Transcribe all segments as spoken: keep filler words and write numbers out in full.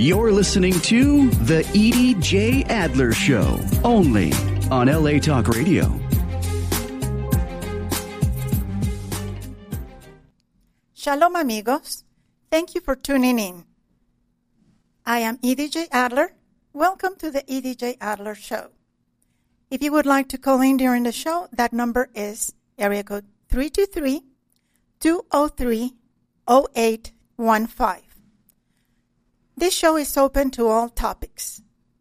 You're listening to The Edie J. Adler Show, only on L A Talk Radio. Shalom, amigos. Thank you for tuning in. I am Edie J. Adler. Welcome to The Edie J. Adler Show. If you would like to call in during the show, that number is area code three two three, two oh three, oh eight one five. This show is open to all topics,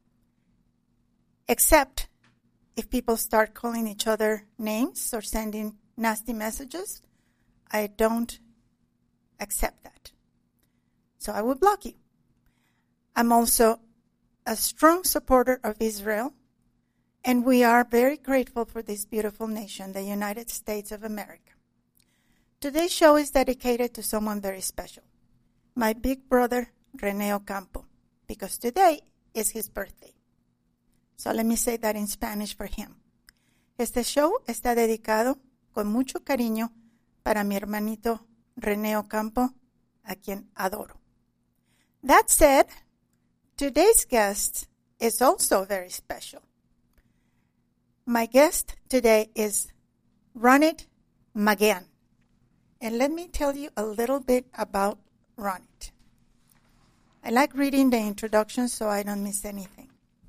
except if people start calling each other names or sending nasty messages. I don't accept that. So I will block you. I'm also a strong supporter of Israel, and we are very grateful for this beautiful nation, the United States of America. Today's show is dedicated to someone very special, my big brother, Rene Ocampo, because today is his birthday. So let me say that in Spanish for him. Este show está dedicado con mucho cariño para mi hermanito Rene Ocampo, a quien adoro. That said, today's guest is also very special. My guest today is Ronit Magen. And let me tell you a little bit about Ronit. I like reading the introduction so I don't miss anything.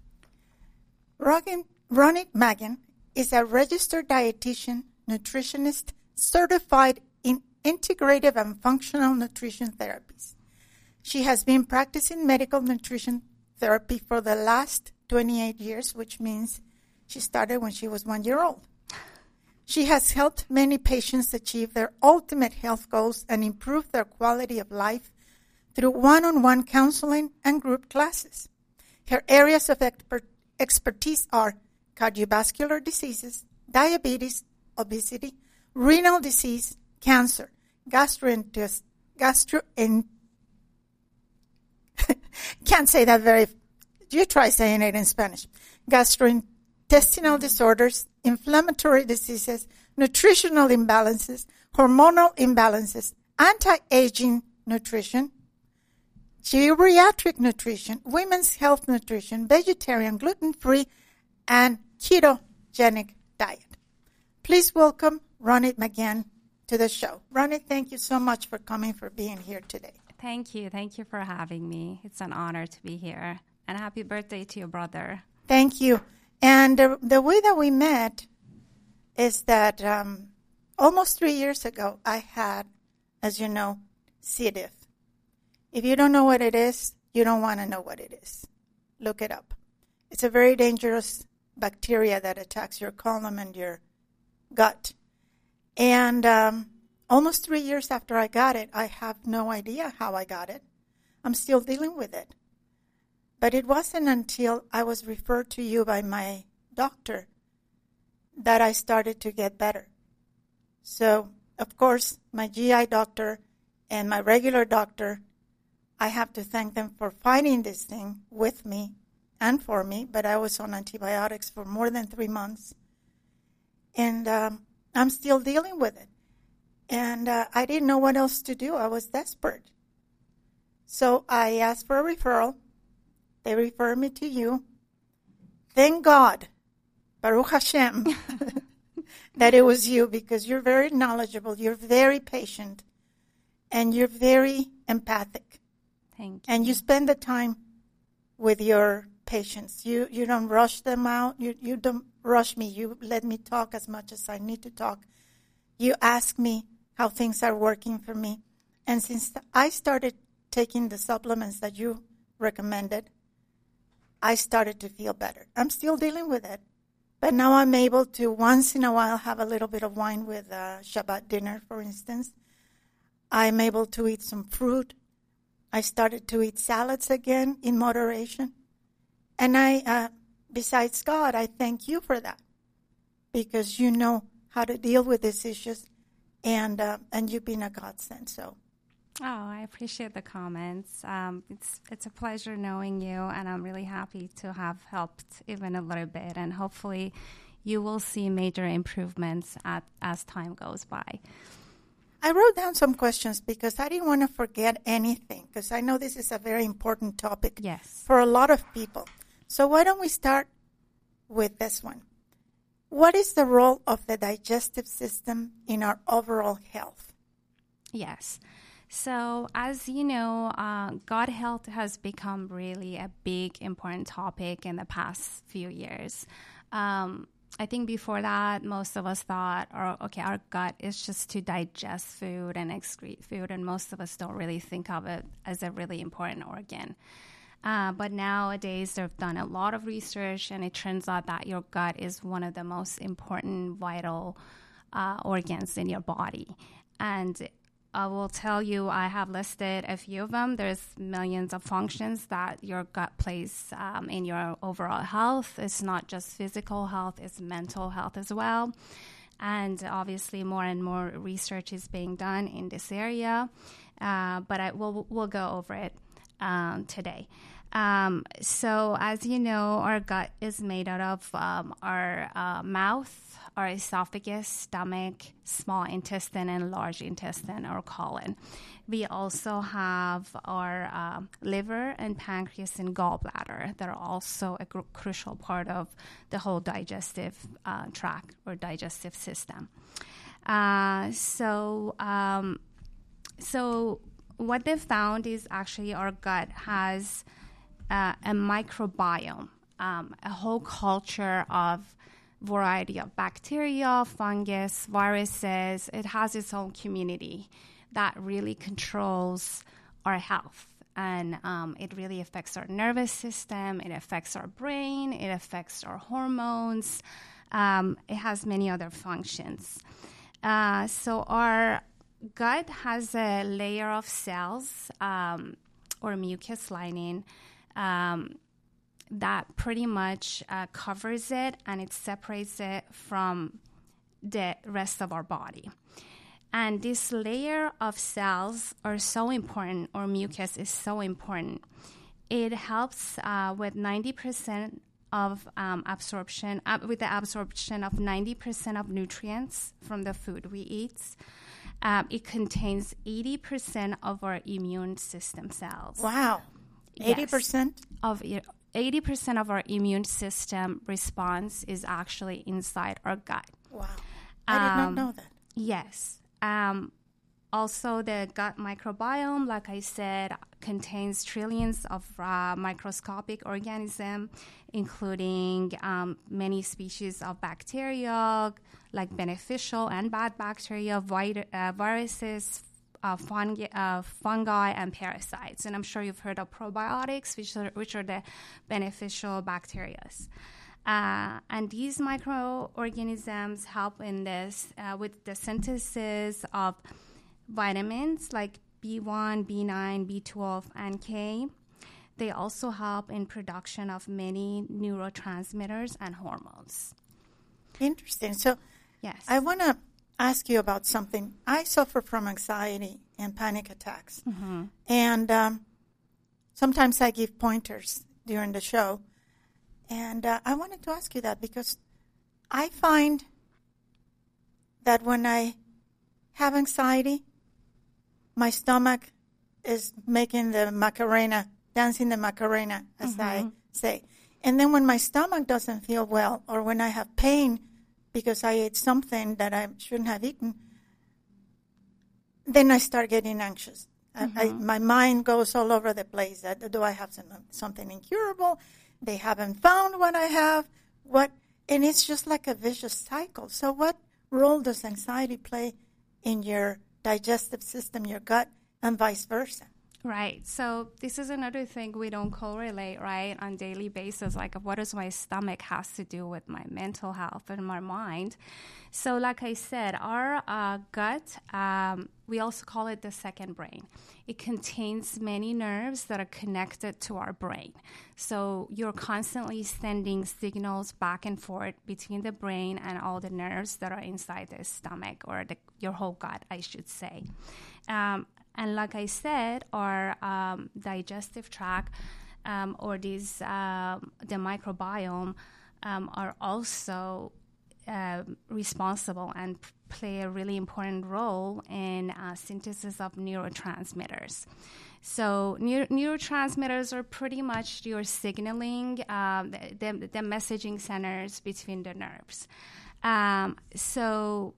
Ronit Magen is a registered dietitian, nutritionist, certified in integrative and functional nutrition therapies. She has been practicing medical nutrition therapy for the last twenty-eight years, which means she started when she was one year old. She has helped many patients achieve their ultimate health goals and improve their quality of life through one-on-one counseling and group classes. Her areas of expert, expertise are cardiovascular diseases, diabetes, obesity, renal disease, cancer, gastrointestinal, gastro, can't say that very, you try saying it in Spanish, gastrointestinal disorders, inflammatory diseases, nutritional imbalances, hormonal imbalances, anti-aging nutrition, geriatric nutrition, women's health nutrition, vegetarian, gluten-free, and ketogenic diet. Please welcome Ronit Magen to the show. Ronit, thank you so much for coming, for being here today. Thank you. Thank you for having me. It's an honor to be here. And happy birthday to your brother. Thank you. And the, the way that we met is that um, almost three years ago, I had, as you know, C. diff. If you don't know what it is, you don't want to know what it is. Look it up. It's a very dangerous bacteria that attacks your colon and your gut. And um, almost three years after I got it, I have no idea how I got it. I'm still dealing with it. But it wasn't until I was referred to you by my doctor that I started to get better. So, of course, my G I doctor and my regular doctor, I have to thank them for fighting this thing with me and for me, but I was on antibiotics for more than three months. And um, I'm still dealing with it. And uh, I didn't know what else to do. I was desperate. So I asked for a referral. They referred me to you. Thank God, Baruch Hashem, that it was you, because you're very knowledgeable, you're very patient, and you're very empathic. Thank you. And you spend the time with your patients. You you don't rush them out. You you don't rush me. You let me talk as much as I need to talk. You ask me how things are working for me. And since I started taking the supplements that you recommended, I started to feel better. I'm still dealing with it. But now I'm able to once in a while have a little bit of wine with uh, Shabbat dinner, for instance. I'm able to eat some fruit. I started to eat salads again in moderation. And I, uh, besides God, I thank you for that, because you know how to deal with these issues, and uh, and you've been a godsend. So, oh, I appreciate the comments. Um, it's it's a pleasure knowing you, and I'm really happy to have helped even a little bit. And hopefully, you will see major improvements at, as time goes by. I wrote down some questions because I didn't want to forget anything, because I know this is a very important topic Yes. for a lot of people. So why don't we start with this one? What is the role of the digestive system in our overall health? Yes. So, as you know, uh, gut health has become really a big, important topic in the past few years. Um, I think before that, most of us thought, or okay, our gut is just to digest food and excrete food, and most of us don't really think of it as a really important organ. Uh, but nowadays, they've done a lot of research, and it turns out that your gut is one of the most important, vital uh, organs in your body. And I will tell you, I have listed a few of them. There's millions of functions that your gut plays um, in your overall health. It's not just physical health, it's mental health as well. And obviously, more and more research is being done in this area. Uh, but I, we'll, we'll go over it um, today. Um, so as you know, our gut is made out of um, our uh, mouth, our esophagus, stomach, small intestine, and large intestine, or colon. We also have our um, liver and pancreas and gallbladder that are also a cr- crucial part of the whole digestive uh, tract or digestive system. Uh, so, um, so what they've found is actually our gut has uh, a microbiome, um, a whole culture of variety of bacteria, fungus, viruses. It has its own community that really controls our health. And um, it really affects our nervous system. It affects our brain. It affects our hormones. Um, it has many other functions. Uh, so our gut has a layer of cells um, or mucus lining um, that pretty much uh, covers it, and it separates it from the rest of our body. And this layer of cells are so important, or mucus is so important. It helps uh, with ninety percent of um, absorption, uh, with the absorption of ninety percent of nutrients from the food we eat. Um, it contains eighty percent of our immune system cells. Wow. eighty percent? Yes, of eighty percent of our immune system response is actually inside our gut. Wow. I did Um, not know that. Yes. Um, also, the gut microbiome, like I said, contains trillions of uh, microscopic organisms, including um, many species of bacteria, like beneficial and bad bacteria, vit- uh, viruses, uh, fungi, uh, fungi, and parasites. And I'm sure you've heard of probiotics, which are, which are the beneficial bacteria. Uh, and these microorganisms help in this uh, with the synthesis of vitamins like B one, B nine, B twelve, and K. They also help in production of many neurotransmitters and hormones. Interesting. So Yes. I want to ask you about something. I suffer from anxiety and panic attacks. Mm-hmm. And um, sometimes I give pointers during the show. And uh, I wanted to ask you that because I find that when I have anxiety, my stomach is making the Macarena, dancing the Macarena, as Mm-hmm. I say. And then when my stomach doesn't feel well, or when I have pain because I ate something that I shouldn't have eaten, then I start getting anxious. Mm-hmm. I, I, my mind goes all over the place. Uh, do I have some, something incurable? They haven't found what I have. What? And it's just like a vicious cycle. So what role does anxiety play in your digestive system, your gut, and vice versa? Right. So this is another thing we don't correlate, right, on daily basis. Like, what does my stomach has to do with my mental health and my mind? So like I said, our uh, gut, um, we also call it the second brain. It contains many nerves that are connected to our brain. So you're constantly sending signals back and forth between the brain and all the nerves that are inside the stomach, or the, your whole gut, I should say. Um, And like I said, our um, digestive tract um, or these um, the microbiome um, are also uh, responsible and p- play a really important role in uh, synthesis of neurotransmitters. So neur- neurotransmitters are pretty much your signaling, um, the, the, the messaging centers between the nerves. Um, so,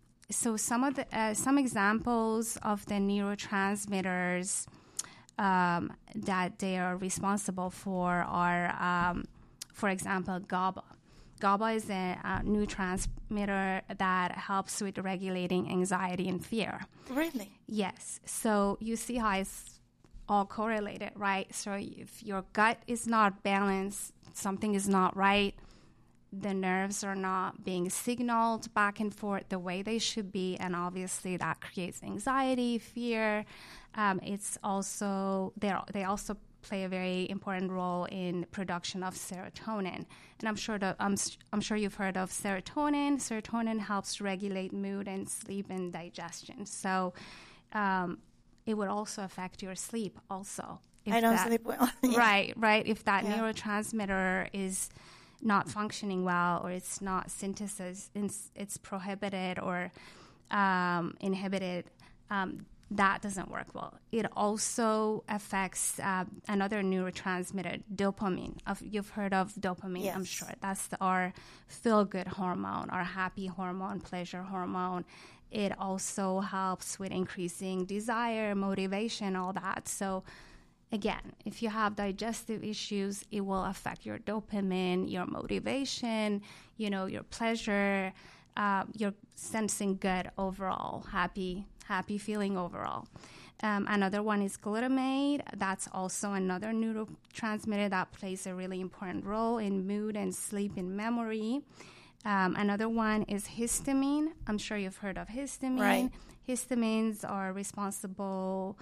so some of the uh, some examples of the neurotransmitters um, that they are responsible for are, um, for example, GABA. GABA is a uh, neurotransmitter that helps with regulating anxiety and fear. Really? Yes. So you see how it's all correlated, right? So if your gut is not balanced, something is not right, the nerves are not being signaled back and forth the way they should be, and obviously that creates anxiety, fear. Um, it's also they they also play a very important role in production of serotonin, and I'm sure that I'm I'm sure you've heard of serotonin. Serotonin helps regulate mood and sleep and digestion. So um, it would also affect your sleep. Also, if I don't that, sleep well. Yeah. Right, right. If that Yeah. neurotransmitter is not functioning well, or it's not synthesis, it's, it's prohibited or um, inhibited, um, that doesn't work well. It also affects uh, another neurotransmitter, dopamine. Of, you've heard of dopamine, Yes. I'm sure. That's the, our feel-good hormone, our happy hormone, pleasure hormone. It also helps with increasing desire, motivation, all that. So again, if you have digestive issues, it will affect your dopamine, your motivation, you know, your pleasure, uh, your sensing good overall, happy, happy feeling overall. Um, another one is glutamate. That's also another neurotransmitter that plays a really important role in mood and sleep and memory. Um, another one is histamine. I'm sure you've heard of histamine. Right. Histamines are responsible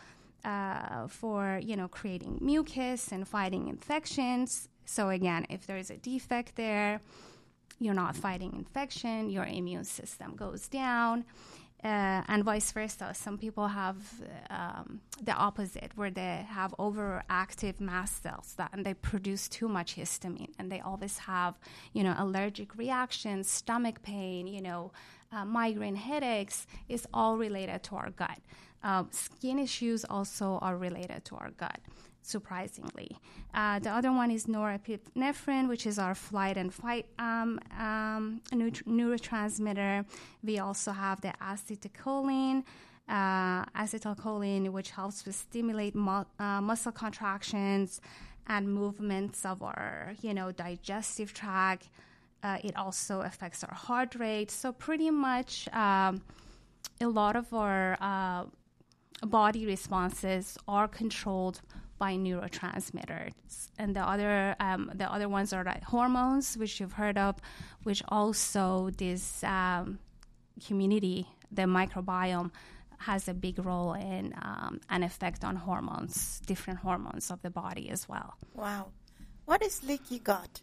Uh, for, you know, creating mucus and fighting infections. So again, if there is a defect there, you're not fighting infection, your immune system goes down, uh, and vice versa. Some people have um, the opposite, where they have overactive mast cells that, and they produce too much histamine, and they always have, you know, allergic reactions, stomach pain, you know, uh, migraine headaches. Is all related to our gut. Uh, skin issues also are related to our gut, surprisingly. Uh, the other one is norepinephrine, which is our flight and fight um, um, neut- neurotransmitter. We also have the acetylcholine, uh, acetylcholine, which helps to stimulate mu- uh, muscle contractions and movements of our, you know, digestive tract. Uh, it also affects our heart rate. So pretty much um, a lot of our uh, body responses are controlled by neurotransmitters, and the other um, the other ones are like hormones, which you've heard of, which also this um, community, the microbiome, has a big role in um, an effect on hormones, different hormones of the body as well. Wow. What is leaky gut?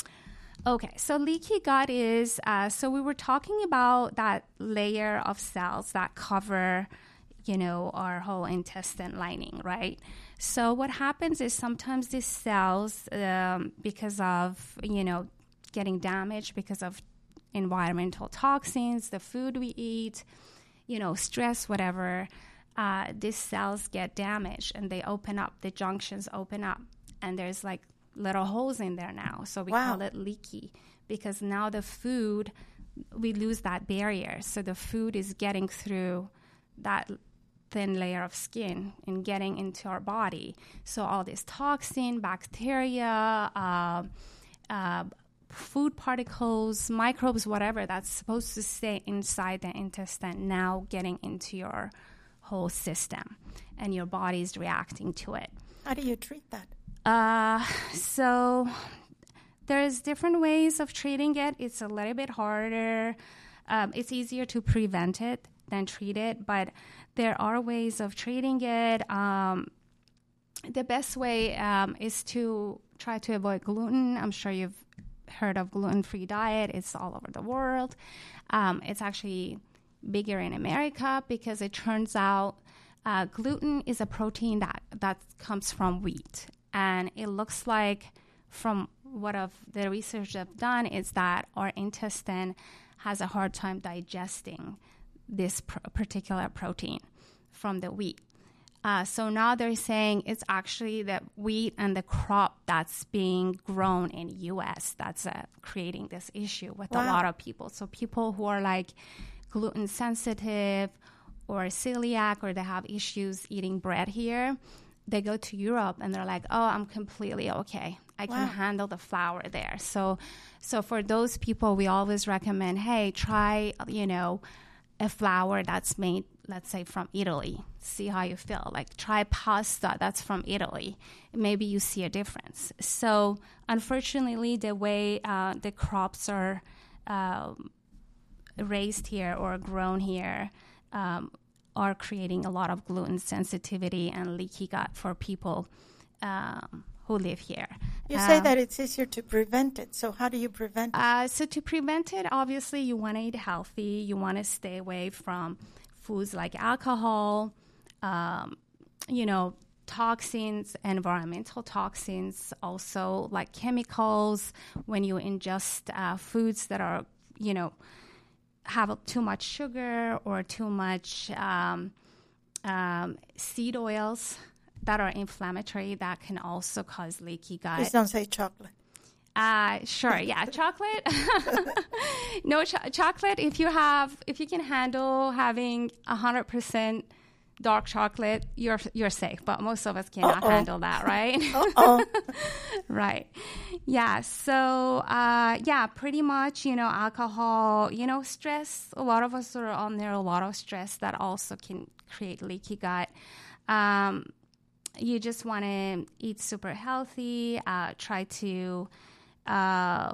Okay, so leaky gut is, uh, so we were talking about that layer of cells that cover, you know, our whole intestine lining, right? So what happens is sometimes these cells, um, because of, you know, getting damaged because of environmental toxins, the food we eat, you know, stress, whatever, uh, these cells get damaged and they open up, the junctions open up, and there's like little holes in there now. So we Wow. call it leaky, because now the food, we lose that barrier. So the food is getting through that thin layer of skin and getting into our body. So all this toxin, bacteria, uh, uh, food particles, microbes, whatever that's supposed to stay inside the intestine, now getting into your whole system, and your body's reacting to it. How do you treat that? Uh, so there's different ways of treating it. It's a little bit harder. Um, it's easier to prevent it than treat it, but there are ways of treating it. Um, the best way um, is to try to avoid gluten. I'm sure you've heard of gluten-free diet. It's all over the world. Um, it's actually bigger in America because it turns out uh, gluten is a protein that, that comes from wheat. And it looks like, from what of the research I've done, is that our intestine has a hard time digesting this pr- particular protein from the wheat. Uh, so now they're saying it's actually the wheat and the crop that's being grown in the U S that's uh, creating this issue with wow. a lot of people. So people who are like gluten sensitive or celiac, or they have issues eating bread here, they go to Europe and they're like, oh, I'm completely okay. I can wow. handle the flour there. So, so for those people, we always recommend, hey, try, you know, a flour that's made, let's say, from Italy. See how you feel. Like, try pasta that's from Italy. Maybe you see a difference. So, unfortunately, the way uh, the crops are uh, raised here or grown here um, are creating a lot of gluten sensitivity and leaky gut for people um, who live here. You say uh, that it's easier to prevent it. So how do you prevent it? Uh, so to prevent it, obviously, you want to eat healthy. You want to stay away from foods like alcohol, um, you know, toxins, environmental toxins, also like chemicals. When you ingest uh, foods that are, you know, have too much sugar or too much um, um, seed oils that are inflammatory, that can also cause leaky gut. Please don't say chocolate. Uh, sure, yeah, chocolate. no cho- chocolate. If you have, if you can handle having a hundred percent dark chocolate, you're you're safe. But most of us cannot Uh-oh. handle that, right? Uh-oh. Right. Yeah. So, uh, yeah, pretty much, you know, alcohol, you know, stress. A lot of us are under a lot of stress that also can create leaky gut. Um, you just want to eat super healthy. Uh, try to uh,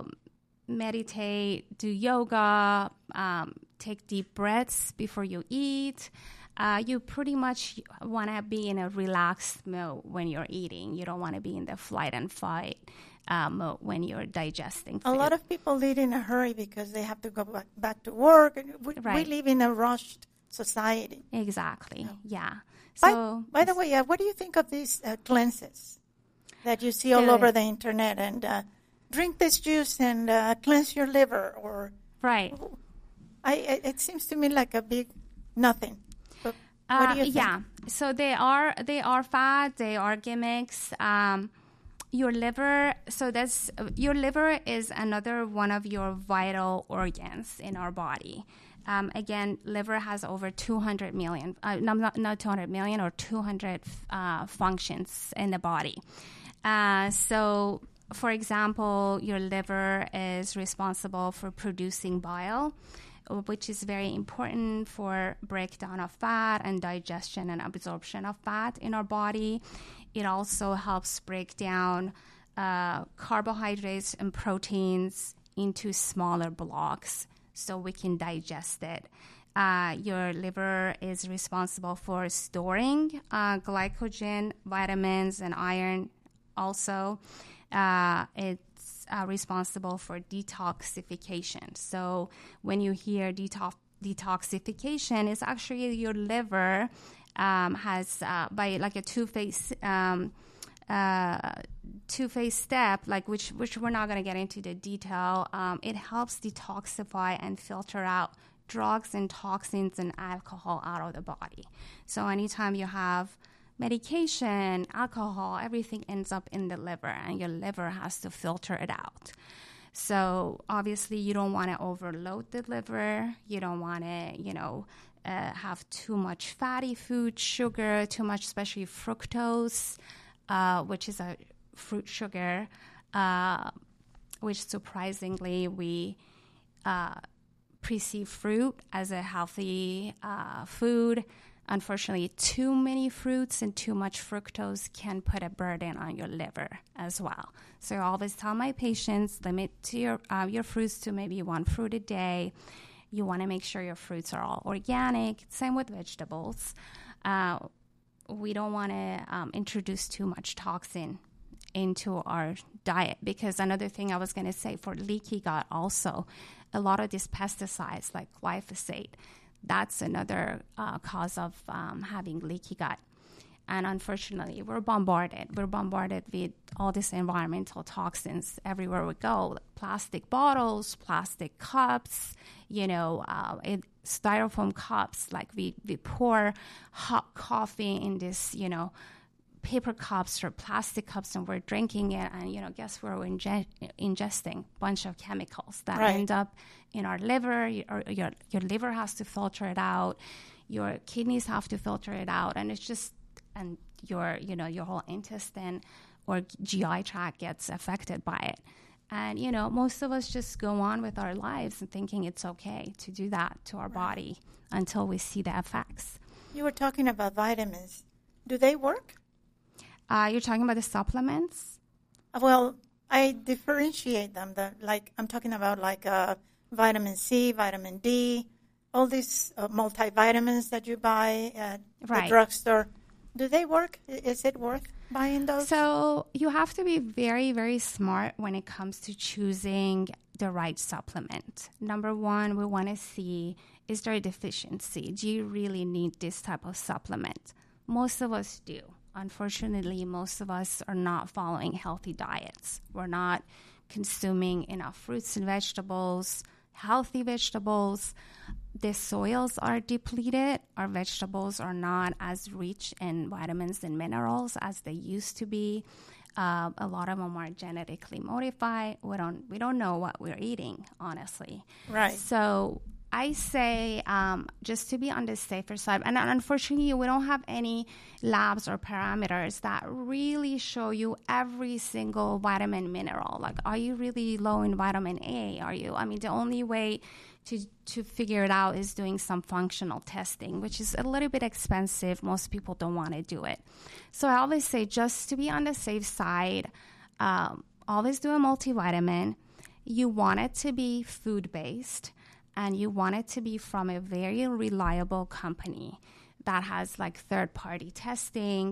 meditate, do yoga, um, take deep breaths before you eat. Uh, you pretty much want to be in a relaxed mode when you're eating. You don't want to be in the flight and fight uh, mode when you're digesting food. A lot of people eat in a hurry because they have to go back, back to work. We, right. we live in a rushed society. Exactly, oh. yeah. So, by, by the way, uh, what do you think of these uh, cleanses that you see all over the internet? And uh, drink this juice and uh, cleanse your liver, or right. I, I it seems to me like a big nothing. But uh, what do you think? Yeah, so they are they are fad, they are gimmicks. Um, your liver, so that's your liver is another one of your vital organs in our body. Um, again, liver has over two hundred million, uh, not, not two hundred million, or two hundred uh, functions in the body. Uh, so, for example, your liver is responsible for producing bile, which is very important for breakdown of fat and digestion and absorption of fat in our body. It also helps break down uh, carbohydrates and proteins into smaller blocks, so we can digest it. Uh, your liver is responsible for storing uh, glycogen, vitamins, and iron also. Uh, it's uh, responsible for detoxification. So when you hear detox detoxification, it's actually your liver um, has, uh, by like a two-phase um, uh, two-phase step, like which which we're not going to get into the detail. Um, it helps detoxify and filter out drugs and toxins and alcohol out of the body. So anytime you have medication, alcohol, everything ends up in the liver, and your liver has to filter it out. So obviously you don't want to overload the liver. You don't want to, you know, uh, have too much fatty food, sugar, too much, especially fructose, uh, which is a fruit sugar, uh, which surprisingly we uh, perceive fruit as a healthy uh, food. Unfortunately, too many fruits and too much fructose can put a burden on your liver as well. So I always tell my patients, limit to your uh, your fruits to maybe one fruit a day. You want to make sure your fruits are all organic. Same with vegetables. Uh, we don't want to um, introduce too much toxin into our diet, because another thing I was going to say for leaky gut also, a lot of these pesticides like glyphosate, that's another uh, cause of um, having leaky gut. And unfortunately, we're bombarded. We're bombarded with all these environmental toxins everywhere we go. Plastic bottles, plastic cups, you know, uh, it, styrofoam cups. Like we, we pour hot coffee in this, you know, paper cups or plastic cups, and we're drinking it. And, you know, guess we're inge- ingesting a bunch of chemicals that right. end up in our liver. Your, your, your liver has to filter it out. Your kidneys have to filter it out. And it's just... and your, you know, your whole intestine or G I tract gets affected by it. And, you know, most of us just go on with our lives and thinking it's okay to do that to our right. body until we see the effects. You were talking about vitamins. Do they work? Uh, you're talking about the supplements? Well, I differentiate them. The, like I'm talking about like uh, vitamin C, vitamin D, all these uh, multivitamins that you buy at right. the drugstore. Do they work? Is it worth buying those? So you have to be very, very smart when it comes to choosing the right supplement. Number one, we want to see, is there a deficiency? Do you really need this type of supplement? Most of us do. Unfortunately, most of us are not following healthy diets. We're not consuming enough fruits and vegetables, healthy vegetables. The soils are depleted. Our vegetables are not as rich in vitamins and minerals as they used to be. Uh, a lot of them are genetically modified. We don't we don't know what we're eating, honestly. Right. So I say um, just to be on the safer side. And unfortunately, we don't have any labs or parameters that really show you every single vitamin mineral. Like, are you really low in vitamin A? Are you? I mean, the only way to to figure it out is doing some functional testing, which is a little bit expensive. Most people don't want to do it. So I always say, just to be on the safe side, um, always do a multivitamin. You want it to be food-based, and you want it to be from a very reliable company that has like third-party testing.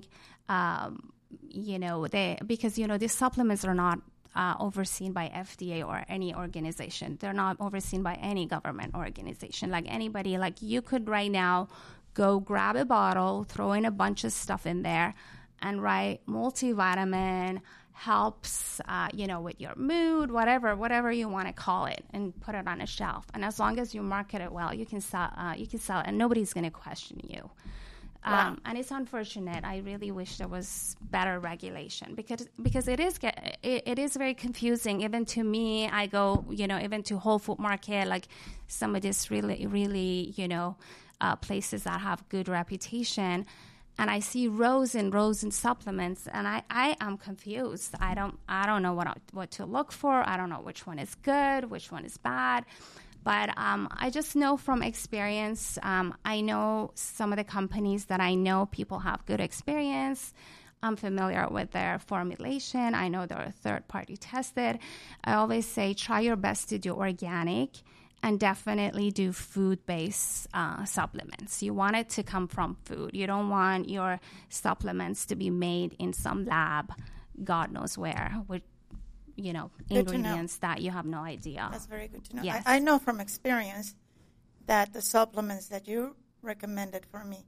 Um, you know, they because you know these supplements are not Uh, overseen by F D A or any organization. They're not overseen by any government organization. Like anybody, like you could right now go grab a bottle, throw in a bunch of stuff in there, and write multivitamin helps, uh, you know, with your mood, whatever, whatever you want to call it, and put it on a shelf. And as long as you market it well, you can sell. Uh, you can sell it, and nobody's going to question you. Wow. Um, and it's unfortunate. I really wish there was better regulation because because it is get, it, it is very confusing. Even to me, I go, you know, even to Whole Food Market, like some of these really, really, you know, uh, places that have good reputation, and I see rows and rows in supplements, and I, I am confused. I don't I don't know what what to look for. I don't know which one is good, which one is bad. But um, I just know from experience, um, I know some of the companies that I know people have good experience. I'm familiar with their formulation. I know they're third-party tested. I always say try your best to do organic and definitely do food-based uh, supplements. You want it to come from food. You don't want your supplements to be made in some lab, God knows where, with you know, good ingredients that you have no idea. That's very good to know. Yes. I, I know from experience that the supplements that you recommended for me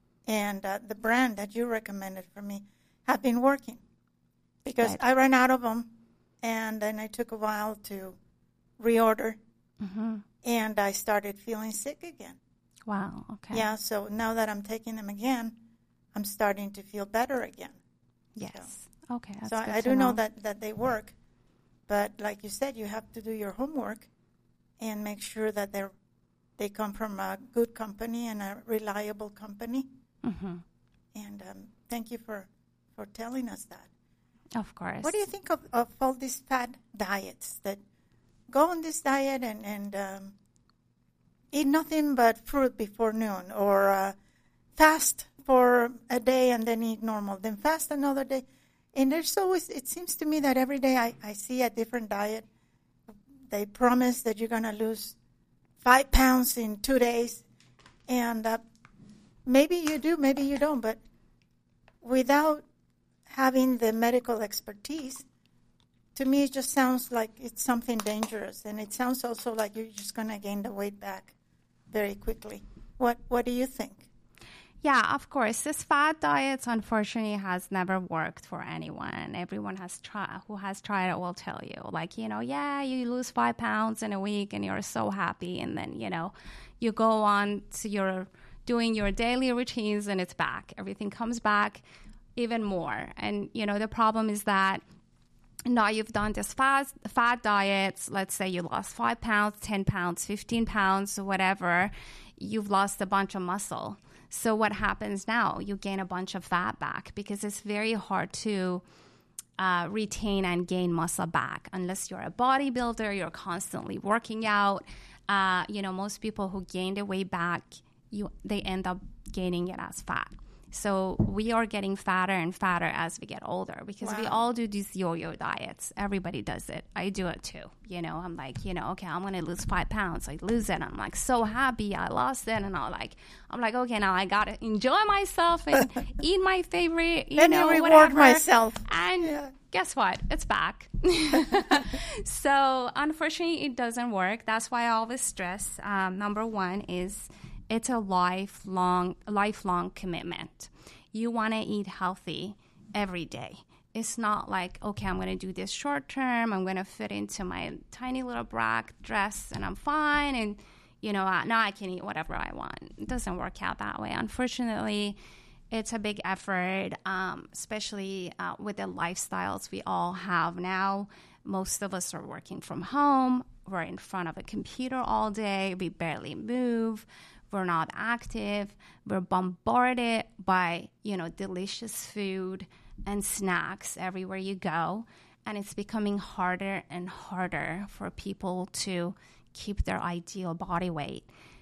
and uh, the brand that you recommended for me have been working because Good. I ran out of them, and then it took a while to reorder, Mm-hmm. and I started feeling sick again. Wow, okay. Yeah, so now that I'm taking them again, I'm starting to feel better again. Yes. So, okay, that's so good I, I to do know know that, that they work, but like you said, you have to do your homework and make sure that they're they come from a good company and a reliable company. Mm-hmm. And um, thank you for, for telling us that. Of course. What do you think of, of all these fad diets that go on this diet and, and um, eat nothing but fruit before noon, or uh, fast for a day and then eat normal, then fast another day? And there's always, it seems to me that every day I, I see a different diet. They promise that you're going to lose five pounds in two days. And uh, maybe you do, maybe you don't. But without having the medical expertise, to me it just sounds like it's something dangerous. And it sounds also like you're just going to gain the weight back very quickly. What What do you think? Yeah, of course. This fad diet, unfortunately, has never worked for anyone. Everyone has tried who has tried it will tell you, like, you know, yeah, you lose five pounds in a week and you're so happy, and then, you know, you go on to your doing your daily routines and it's back. Everything comes back even more. And, you know, the problem is that now you've done this fast fat diet. Let's say you lost five pounds, ten pounds, fifteen pounds, whatever. You've lost a bunch of muscle. So what happens now? You gain a bunch of fat back because it's very hard to uh, retain and gain muscle back unless you're a bodybuilder, you're constantly working out. Uh, you know, most people who gain the weight back, you they end up gaining it as fat. So we are getting fatter and fatter as we get older because wow. we all do these yo-yo diets. Everybody does it. I do it too. You know, I'm like, you know, okay, I'm going to lose five pounds. I lose it. I'm like so happy I lost it. And I'm like, I'm like, okay, now I got to enjoy myself and eat my favorite, you Let know, me reward whatever. myself. And yeah. guess what? It's back. So unfortunately, it doesn't work. That's why I always stress, um, number one is it's a lifelong, lifelong commitment. You want to eat healthy every day. It's not like, okay, I'm going to do this short term. I'm going to fit into my tiny little bra dress and I'm fine. And, you know, now I can eat whatever I want. It doesn't work out that way. Unfortunately, it's a big effort, um, especially uh, with the lifestyles we all have now. Most of us are working from home. We're in front of a computer all day. We barely move. We're not active. We're bombarded by, you know, delicious food and snacks everywhere you go. And it's becoming harder and harder for people to keep their ideal body weight.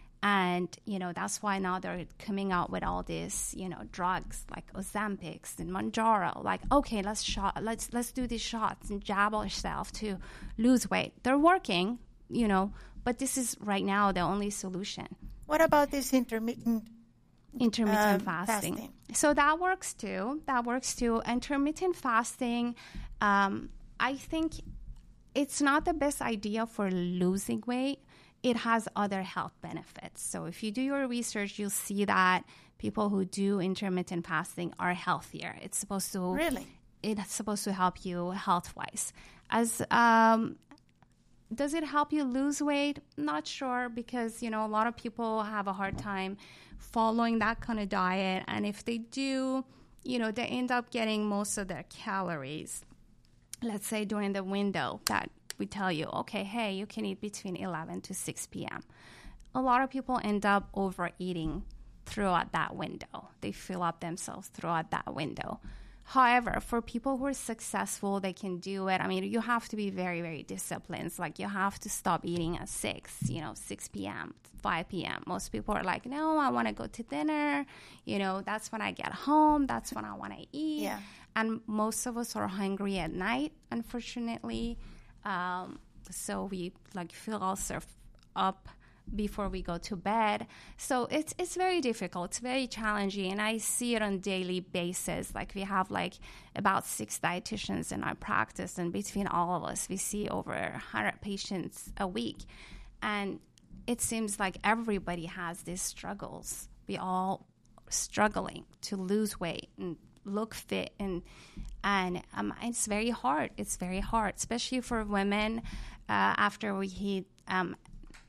And, you know, that's why now they're coming out with all these, you know, drugs like Ozempic and Mounjaro. Like, okay, let's shot, let's let's do these shots and jab ourselves to lose weight. They're working, you know, but this is right now the only solution. What about this intermittent intermittent uh, fasting? fasting? So that works too. That works too. Intermittent fasting, um, I think it's not the best idea for losing weight. It has other health benefits. So if you do your research, you'll see that people who do intermittent fasting are healthier. It's supposed to really. It's supposed to help you health-wise. As um, does it help you lose weight? Not sure, because, you know, a lot of people have a hard time following that kind of diet. And if they do, you know, they end up getting most of their calories, let's say during the window that we tell you, okay, hey, you can eat between eleven to six p.m. A lot of people end up overeating throughout that window. They fill up themselves throughout that window. However, for people who are successful, they can do it. I mean, you have to be very, very disciplined. It's like you have to stop eating at six, you know, six p.m., five p.m. Most people are like, no, I want to go to dinner. You know, that's when I get home. That's when I want to eat. Yeah. And most of us are hungry at night, unfortunately. Um, so we like fill ourselves up before we go to bed. So it's it's very difficult. It's very challenging. And I see it on a daily basis. Like we have like about six dietitians in our practice. And between all of us, we see over one hundred patients a week. And it seems like everybody has these struggles. We all struggling to lose weight and look fit, and and um, it's very hard. It's very hard, especially for women uh, after we hit um,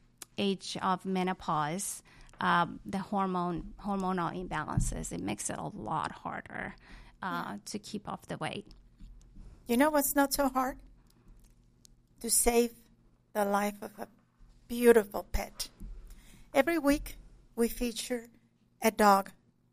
age of menopause. Um, the hormone hormonal imbalances, it makes it a lot harder uh, yeah. to keep off the weight. You know what's not so hard? To save the life of a beautiful pet. Every week we feature a dog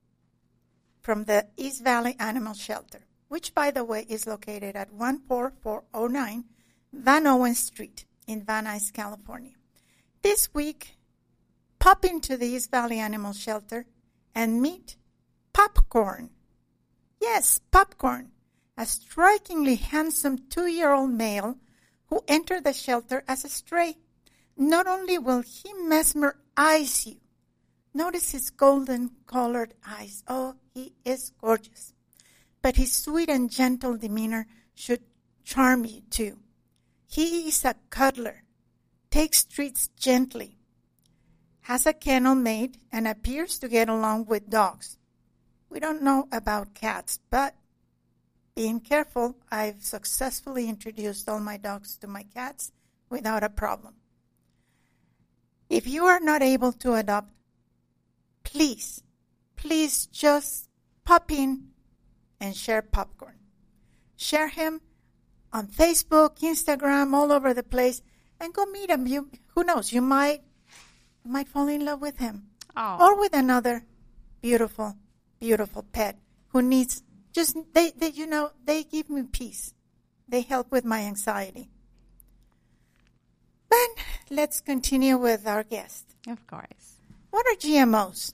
from the East Valley Animal Shelter, which, by the way, is located at one four four oh nine Van Owen Street in Van Nuys, California. This week, pop into the East Valley Animal Shelter and meet Popcorn. Yes, Popcorn, a strikingly handsome two-year-old male who entered the shelter as a stray. Not only will he mesmerize you, notice his golden-colored eyes. Oh, he is gorgeous. But his sweet and gentle demeanor should charm you, too. He is a cuddler, takes treats gently, has a kennel made, and appears to get along with dogs. we don't know about cats, but being careful, I've successfully introduced all my dogs to my cats without a problem. If you are not able to adopt, please, please just pop in and share Popcorn. Share him on Facebook, Instagram, all over the place, and go meet him. You, who knows, you might, you might fall in love with him. Oh. Or with another beautiful, beautiful pet who needs just, they, they, you know, they give me peace. They help with my anxiety. But let's continue with our guest. Of course. What are G M Os?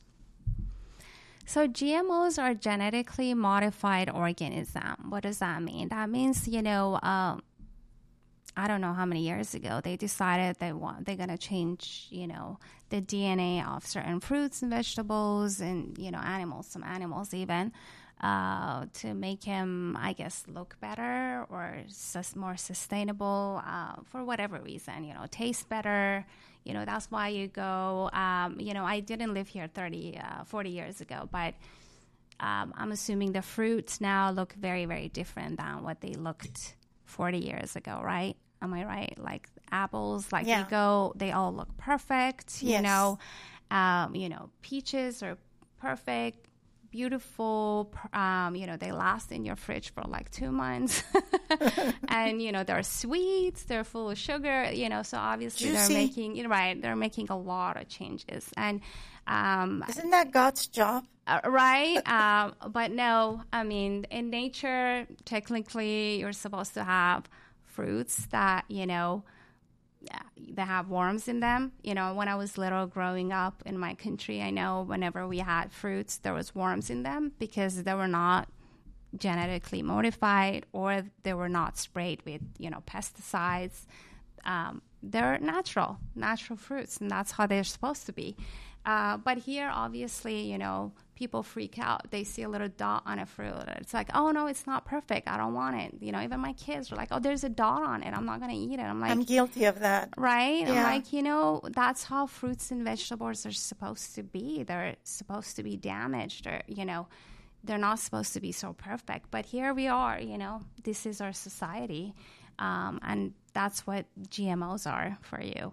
So G M Os are genetically modified organism. What does that mean? That means, you know, um, I don't know how many years ago they decided they want they're gonna change, you know, the D N A of certain fruits and vegetables and, you know, animals, some animals even, uh, to make him, I guess, look better or sus- more sustainable uh, for whatever reason, you know, taste better. You know, that's why you go, um, you know, I didn't live here thirty, uh, forty years ago, but um, I'm assuming the fruits now look very, very different than what they looked forty years ago, right? Am I right? Like apples, like Yeah. you go, they all look perfect, you Yes. know, um, you know, peaches are perfect, beautiful, um, you know, they last in your fridge for like two months. And, you know, they're sweet, they're full of sugar, you know, so obviously Juicy. they're making, you're right, they're making a lot of changes. And, um, Isn't that God's job? uh, right? um, but no, I mean, in nature, technically, you're supposed to have fruits that, you know, that have worms in them. You know, when I was little growing up in my country, I know whenever we had fruits, there was worms in them because they were not genetically modified or they were not sprayed with, you know, pesticides. Um, they're natural, natural fruits, and that's how they're supposed to be. Uh, but here, obviously, you know, people freak out. They see a little dot on a fruit. It's like, oh, no, it's not perfect. I don't want it. You know, even my kids are like, oh, there's a dot on it. I'm not going to eat it. I'm like, I'm guilty of that. right? Yeah. I'm like, you know, that's how fruits and vegetables are supposed to be. They're supposed to be damaged or, you know, they're not supposed to be so perfect. But here we are, you know, this is our society. Um, and that's what G M Os are for you.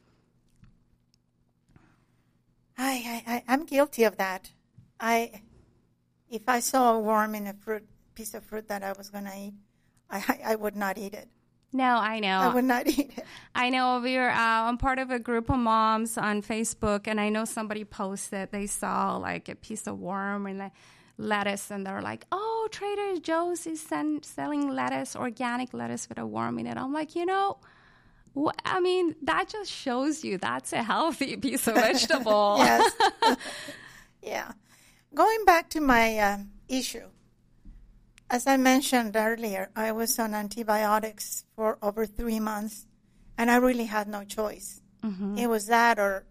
I, I, I, I'm guilty of that. I, if I saw a worm in a fruit piece of fruit that I was going to eat, I, I, I would not eat it. No, I know. I would not eat it. I know we're, uh, I'm part of a group of moms on Facebook, and I know somebody posted they saw like a piece of worm and like lettuce, and they're like, oh, Trader Joe's is send, selling lettuce, organic lettuce with a worm in it. I'm like, you know, wh- I mean, that just shows you that's a healthy piece of vegetable. Yes. Yeah. Going back to my uh, issue, as I mentioned earlier, I was on antibiotics for over three months, and I really had no choice. Mm-hmm. It was that or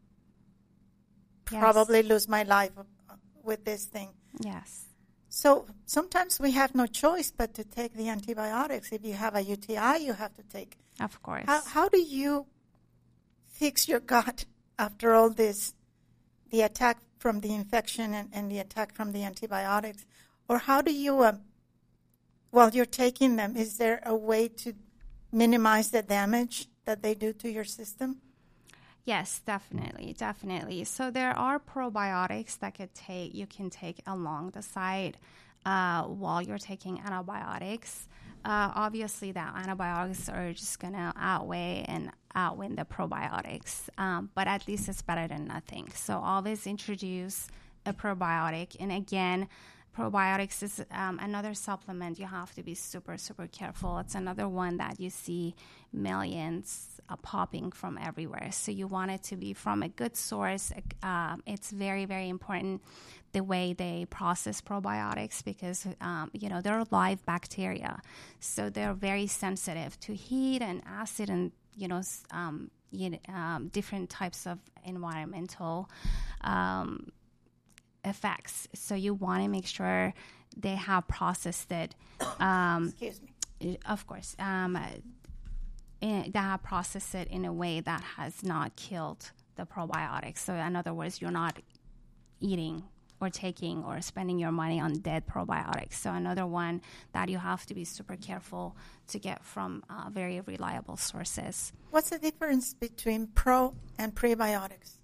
Yes. probably lose my life with this thing. Yes. So sometimes we have no choice but to take the antibiotics. If you have a U T I, you have to take. Of course. How, how do you fix your gut after all this, the attack from the infection and, and the attack from the antibiotics? Or how do you, um, while you're taking them, is there a way to minimize the damage that they do to your system? Yes, definitely, definitely. So there are probiotics that could take you can take along the side uh, while you're taking antibiotics. Uh, obviously, the antibiotics are just gonna outweigh and outwin the probiotics, um, but at least it's better than nothing. So always introduce a probiotic, and again, probiotics is um, another supplement you have to be super, super careful. It's another one that you see millions uh, popping from everywhere. So you want it to be from a good source. Uh, it's very, very important the way they process probiotics because, um, you know, they're live bacteria. So they're very sensitive to heat and acid and, you know, um, you know um, different types of environmental um effects. So you want to make sure they have processed it. Um, Excuse me. of course, um, in, they have processed it in a way that has not killed the probiotics. So in other words, you're not eating or taking or spending your money on dead probiotics. So another one that you have to be super careful to get from uh, very reliable sources. What's the difference between pro and prebiotics?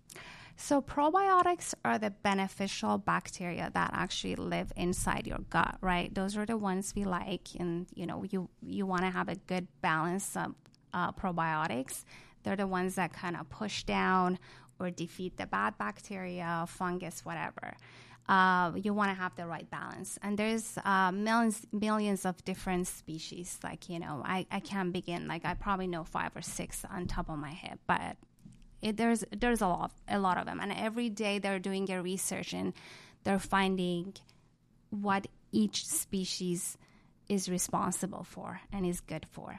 So probiotics are the beneficial bacteria that actually live inside your gut, right? Those are the ones we like, and you know, you you want to have a good balance of uh, probiotics. They're the ones that kind of push down or defeat the bad bacteria, fungus, whatever. Uh, you want to have the right balance. And there's uh, millions millions of different species. Like, you know, I, I can't begin. Like, I probably know five or six on top of my head, but it, there's there's a lot, a lot of them. And every day they're doing a research and they're finding what each species is responsible for and is good for.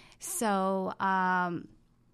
So, um,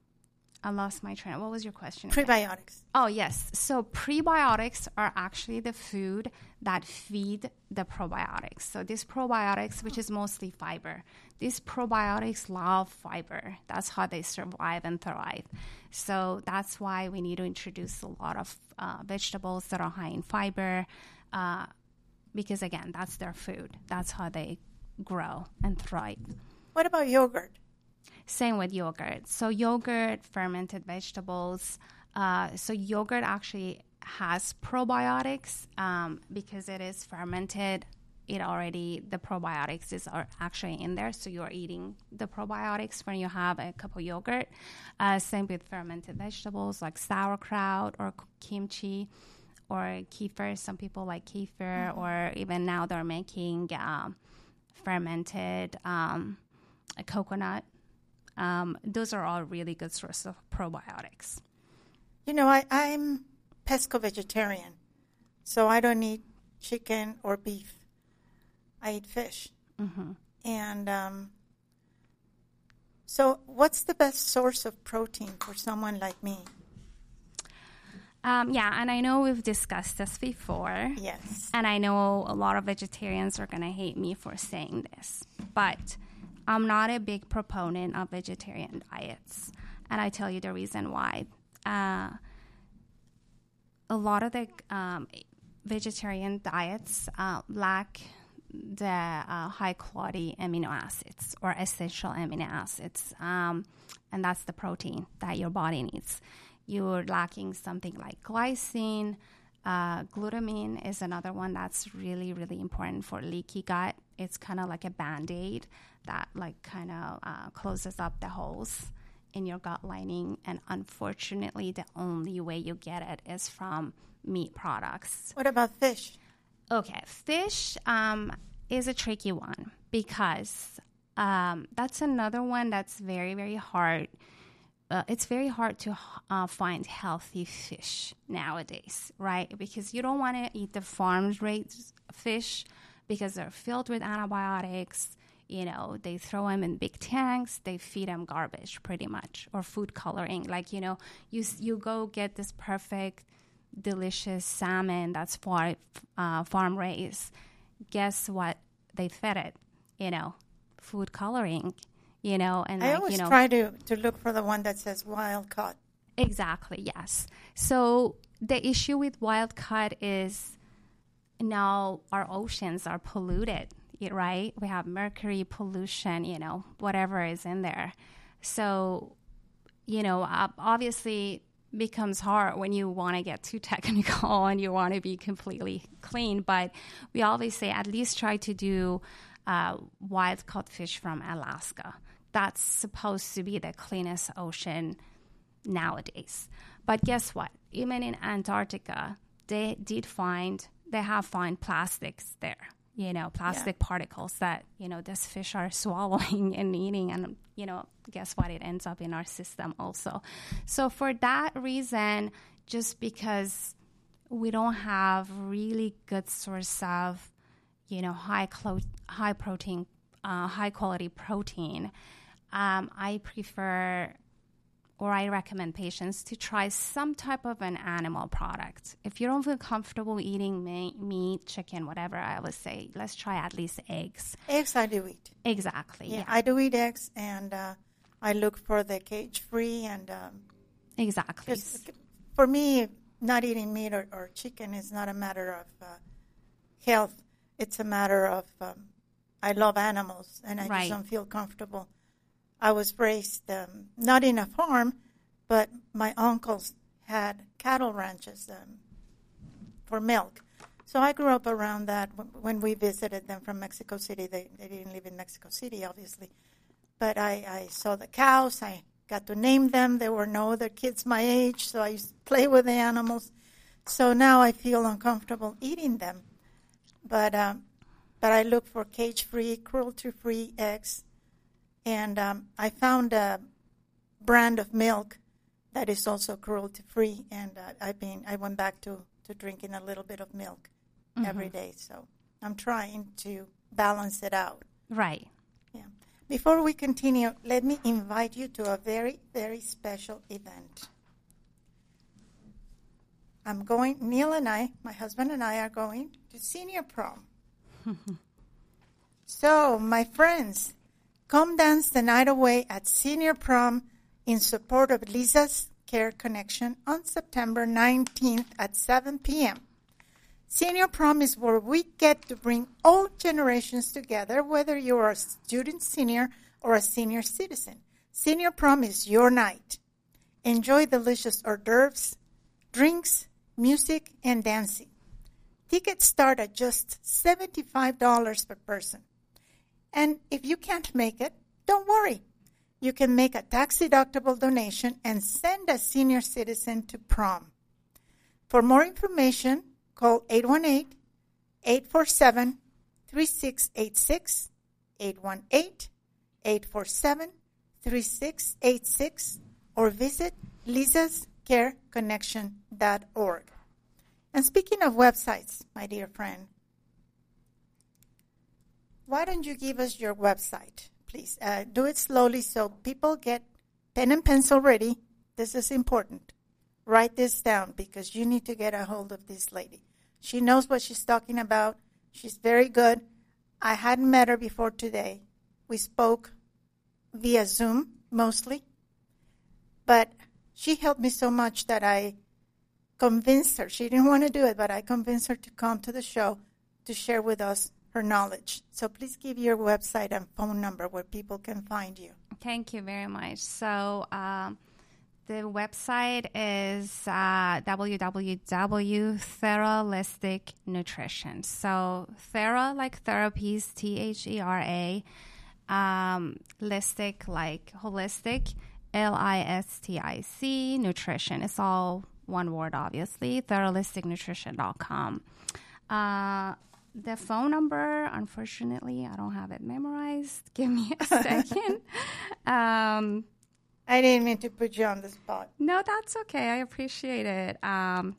I lost my train. What was your question again? Prebiotics. Oh, yes. So prebiotics are actually the food that feed the probiotics. So these probiotics, which is mostly fiber, these probiotics love fiber. That's how they survive and thrive. So that's why we need to introduce a lot of uh, vegetables that are high in fiber uh, because, again, that's their food. That's how they grow and thrive. What about yogurt? Same with yogurt. So yogurt, fermented vegetables. Uh, so yogurt actually has probiotics um, because it is fermented. It already, the probiotics is are actually in there. So you're eating the probiotics when you have a cup of yogurt. Uh, same with fermented vegetables like sauerkraut or kimchi or kefir. Some people like kefir, mm-hmm. or even now they're making um, fermented um, coconut. Um, those are all really good sources of probiotics. You know, I, I'm pesco-vegetarian, so I don't eat chicken or beef. I eat fish. Mm-hmm. And um, so what's the best source of protein for someone like me? Um, yeah, and I know we've discussed this before. Yes. And I know a lot of vegetarians are going to hate me for saying this, but I'm not a big proponent of vegetarian diets, and I tell you the reason why. Uh, a lot of the um, vegetarian diets uh, lack the uh, high-quality amino acids or essential amino acids, um, and that's the protein that your body needs. You're lacking something like glycine. Uh, glutamine is another one that's really, really important for leaky gut. It's kind of like a Band-Aid that like kind of uh, closes up the holes in your gut lining. And unfortunately, the only way you get it is from meat products. What about fish? Okay, fish um, is a tricky one because um, that's another one that's very, very hard. Uh, it's very hard to uh, find healthy fish nowadays, right? Because you don't want to eat the farm-raised fish because they're filled with antibiotics. You know, they throw them in big tanks. They feed them garbage pretty much, or food coloring. Like, you know, you you go get this perfect, delicious salmon that's far, uh, farm-raised. Guess what they fed it? You know, food coloring. You know, and I like, always you know, try to, to look for the one that says wild caught. Exactly, yes. So the issue with wild caught is now our oceans are polluted, right? We have mercury pollution, you know, whatever is in there. So, you know, obviously becomes hard when you want to get too technical and you want to be completely clean. But we always say at least try to do uh, wild caught fish from Alaska. That's supposed to be the cleanest ocean nowadays. But guess what? Even in Antarctica, they did find, they have found plastics there, you know, plastic yeah. particles that, you know, these fish are swallowing and eating. And, you know, guess what? It ends up in our system also. So for that reason, just because we don't have really good source of, you know, high clo- high protein, uh, high quality protein, um, I prefer or I recommend patients to try some type of an animal product. If you don't feel comfortable eating meat, meat, chicken, whatever, I would say let's try at least eggs. Eggs I do eat. Exactly. Yeah, yeah. I do eat eggs, and uh, I look for the cage-free and. Um, exactly. For me, not eating meat or, or chicken is not a matter of uh, health. It's a matter of um, I love animals, and I Right. just don't feel comfortable. I was raised um, not in a farm, but my uncles had cattle ranches um, for milk. So I grew up around that when we visited them from Mexico City. They, they didn't live in Mexico City, obviously. But I, I saw the cows. I got to name them. There were no other kids my age, so I used to play with the animals. So now I feel uncomfortable eating them. But um, but I look for cage-free, cruelty-free eggs. And um, I found a brand of milk that is also cruelty-free. And uh, I've been, I went back to, to drinking a little bit of milk mm-hmm. every day. So I'm trying to balance it out. Right. Yeah. Before we continue, let me invite you to a very, very special event. I'm going, Neil and I, my husband and I are going to senior prom. So, my friends, come dance the night away at senior prom in support of Lisa's Care Connection on September nineteenth at seven p.m. Senior prom is where we get to bring all generations together, whether you are a student senior or a senior citizen. Senior prom is your night. Enjoy delicious hors d'oeuvres, drinks, music, and dancing. Tickets start at just seventy-five dollars per person. And if you can't make it, don't worry. You can make a tax-deductible donation and send a senior citizen to prom. For more information, call eight one eight, eight four seven, three six eight six, eight one eight, eight four seven, three six eight six, or visit lisas care connection dot org. And speaking of websites, my dear friend, why don't you give us your website, please? Uh, do it slowly so people get pen and pencil ready. This is important. Write this down because you need to get a hold of this lady. She knows what she's talking about. She's very good. I hadn't met her before today. We spoke via Zoom mostly. But she helped me so much that I convinced her. She didn't want to do it, but I convinced her to come to the show to share with us her knowledge. So please give your website and phone number where people can find you. Thank you very much. So um, the website is uh, w w w dot Theralistic Nutrition. So Thera like therapies, T H E R A, um, listic like holistic, L I S T I C, nutrition. It's all one word, obviously, theralistic nutrition dot com. Uh, the phone number, unfortunately, I don't have it memorized. Give me a second. um, I didn't mean to put you on the spot. No, that's okay. I appreciate it. Um,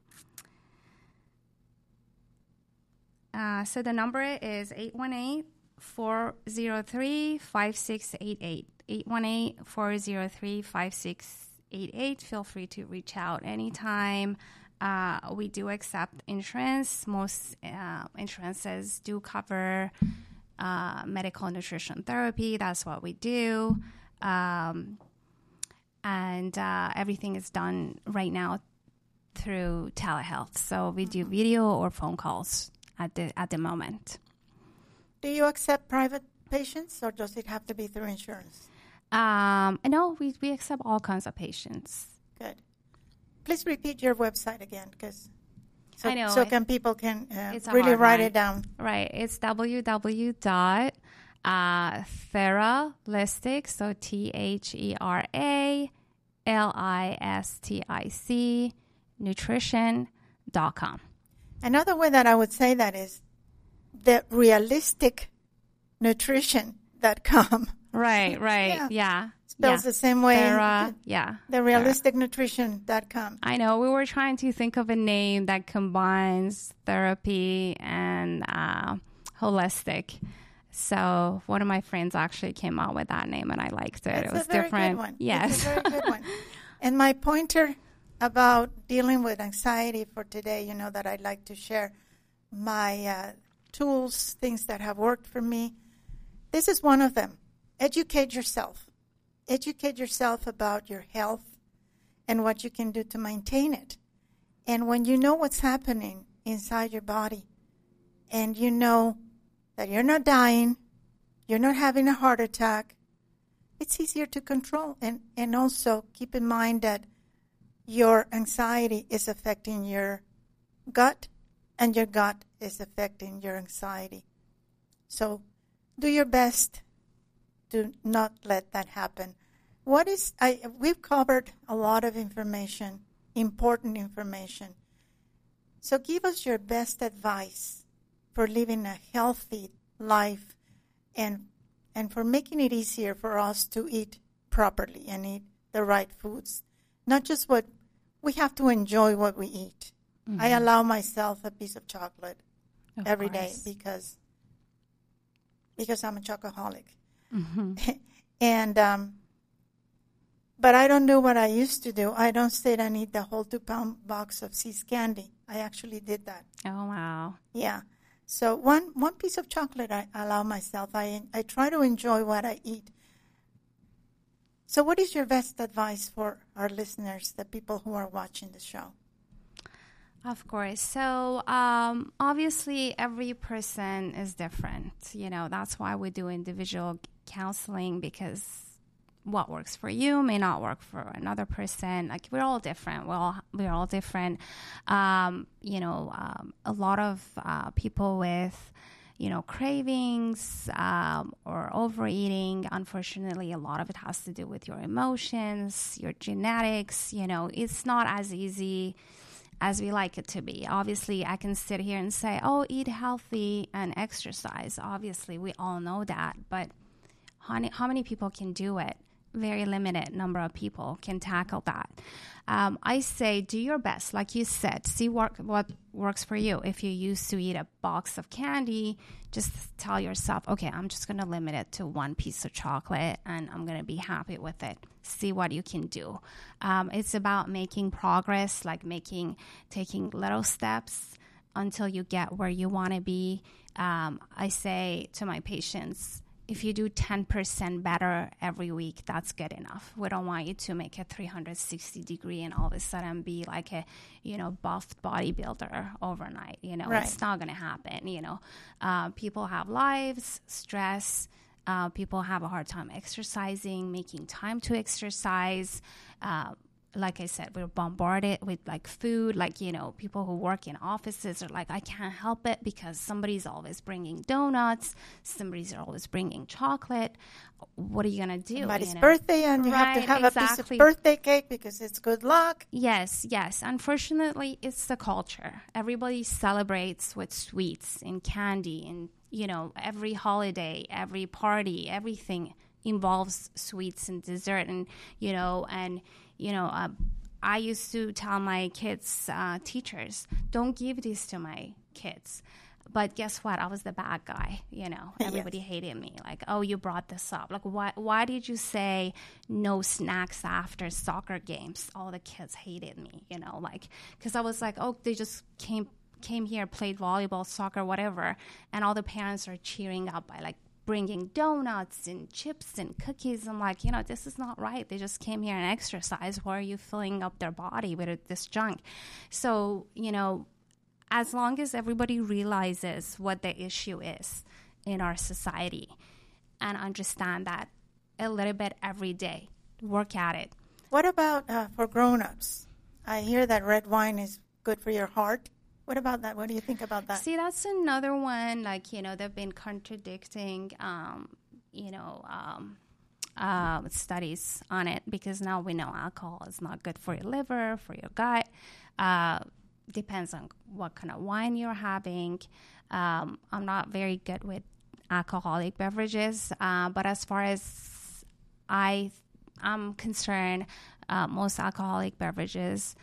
uh, so the number is eight one eight, four zero three, five six eight eight. eight one eight, four zero three, five six eight eight. Feel free to reach out anytime. Uh, we do accept insurance. Most uh, insurances do cover uh, medical nutrition therapy. That's what we do. Um, and uh, everything is done right now through telehealth. So we do video or phone calls at the at the moment. Do you accept private patients, or does it have to be through insurance? Um, no, we, we accept all kinds of patients. Good. Please repeat your website again, because so, I know, so it, can people can uh, it's really write one. it down. Right. It's w w w dot Theralistic, so T H E R A L I S T I C, nutrition dot com. Another way that I would say that is the realistic nutrition dot com. Right, right, yeah. yeah. Spells yeah. the same way. Thera, yeah. The realistic nutrition dot com. I know. We were trying to think of a name that combines therapy and uh, holistic. So one of my friends actually came out with that name, and I liked it. That's it was a very different. Good one. Yes. It's a very good one. And my pointer about dealing with anxiety for today, you know, that I'd like to share my uh, tools, things that have worked for me. This is one of them. Educate yourself. Educate yourself about your health and what you can do to maintain it. And when you know what's happening inside your body, and you know that you're not dying, you're not having a heart attack, it's easier to control. And, and also keep in mind that your anxiety is affecting your gut, and your gut is affecting your anxiety. So do your best to not let that happen. What is, I, we've covered a lot of information, important information. So give us your best advice for living a healthy life and and for making it easier for us to eat properly and eat the right foods. Not just what, we have to enjoy what we eat. Mm-hmm. I allow myself a piece of chocolate of every course. day because because I'm a chocoholic. Mm-hmm. and um, but I don't do what I used to do. I don't sit and eat the whole two-pound box of See's candy. I actually did that. Oh, wow. Yeah. So one, one piece of chocolate I allow myself. I I try to enjoy what I eat. So what is your best advice for our listeners, the people who are watching the show? Of course. So um, obviously every person is different. You know, that's why we do individual counseling, because what works for you may not work for another person. Like, we're all different. We're all, we're all different. Um, you know, um, a lot of uh, people with, you know, cravings um, or overeating, unfortunately, a lot of it has to do with your emotions, your genetics. You know, it's not as easy as we like it to be. Obviously, I can sit here and say, oh, eat healthy and exercise. Obviously, we all know that. But how, how many people can do it? Very limited number of people can tackle that. Um, I say do your best. Like you said, see what, what works for you. If you used to eat a box of candy, just tell yourself, okay, I'm just going to limit it to one piece of chocolate and I'm going to be happy with it. See what you can do. Um, it's about making progress, like making, taking little steps until you get where you want to be. Um, I say to my patients, if you do ten percent better every week, that's good enough. We don't want you to make a three hundred sixty degree and all of a sudden be like a, you know, buffed bodybuilder overnight. You know, right. It's not going to happen. You know, uh, people have lives, stress. Uh, people have a hard time exercising, making time to exercise. Uh, like I said, we're bombarded with like food, like, you know, people who work in offices are like, I can't help it because somebody's always bringing donuts, somebody's always bringing chocolate. What are you going to do? Somebody's you know? birthday and you right, have to have exactly. a piece of birthday cake because it's good luck. Yes, yes. Unfortunately, it's the culture. Everybody celebrates with sweets and candy and, you know, every holiday, every party, everything involves sweets and dessert and, you know, and, you know, uh, I used to tell my kids, uh, teachers, don't give this to my kids. But guess what? I was the bad guy, you know. Everybody yes. hated me. Like, oh, you brought this up. Like, why Why did you say no snacks after soccer games? All the kids hated me, you know, like, because I was like, oh, they just came came here, played volleyball, soccer, whatever. And all the parents are cheering up by, like, bringing donuts and chips and cookies. I'm like, you know, this is not right. They just came here and exercised. Why are you filling up their body with this junk? So, you know, as long as everybody realizes what the issue is in our society and understand that a little bit every day, work at it. What about uh, for grown-ups? I hear that red wine is good for your heart. What about that? What do you think about that? See, that's another one, like, you know, they've been contradicting, um, you know, um, uh, studies on it because now we know alcohol is not good for your liver, for your gut. Uh, depends on what kind of wine you're having. Um, I'm not very good with alcoholic beverages, uh, but as far as I, I'm concerned, uh, most alcoholic beverages,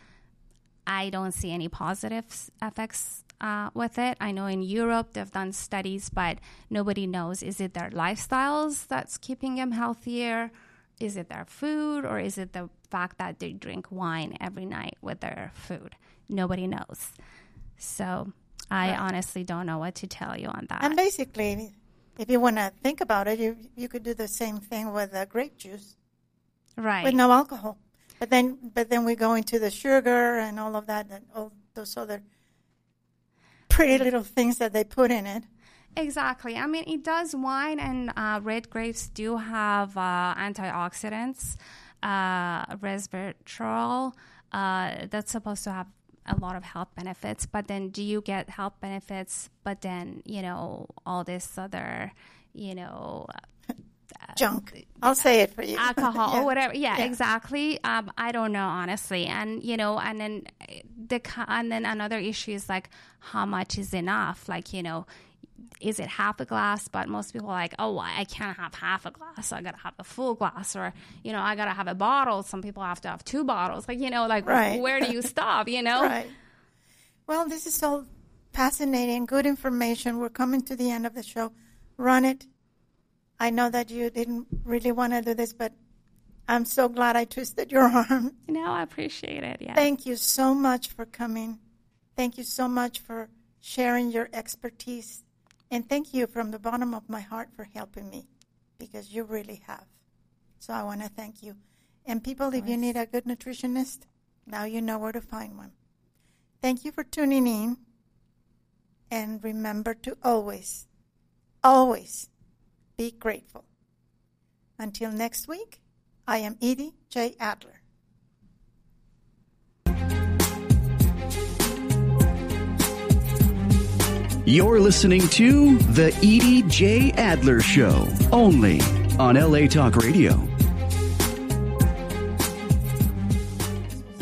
I don't see any positive effects uh, with it. I know in Europe they've done studies, but nobody knows, is it their lifestyles that's keeping them healthier? Is it their food? Or is it the fact that they drink wine every night with their food? Nobody knows. So I right. honestly don't know what to tell you on that. And basically, if you want to think about it, you you could do the same thing with uh, grape juice. Right. With no alcohol. But then, but then we go into the sugar and all of that, and all those other pretty little things that they put in it. Exactly. I mean, it does. Wine and uh, red grapes do have uh, antioxidants, uh, resveratrol. Uh, that's supposed to have a lot of health benefits. But then, do you get health benefits? But then, you know, all this other, you know, uh, junk. I'll say it for you. Alcohol yeah. or whatever. Yeah, yeah. exactly. Um, I don't know, honestly. And, you know, and then the and then another issue is like, how much is enough? Like, you know, is it half a glass? But most people are like, oh, I can't have half a glass. So I got to have a full glass, or, you know, I got to have a bottle. Some people have to have two bottles. Like, you know, like, right. where do you stop, you know? Right. Well, this is all fascinating, good information. We're coming to the end of the show. Run it. I know that you didn't really want to do this, but I'm so glad I twisted your arm. No, I appreciate it. Yeah. Thank you so much for coming. Thank you so much for sharing your expertise. And thank you from the bottom of my heart for helping me, because you really have. So I want to thank you. And people, if you need a good nutritionist, now you know where to find one. Thank you for tuning in. And remember to always, always be grateful. Until next week, I am Edie J. Adler. You're listening to The Edie J. Adler Show, only on L A Talk Radio.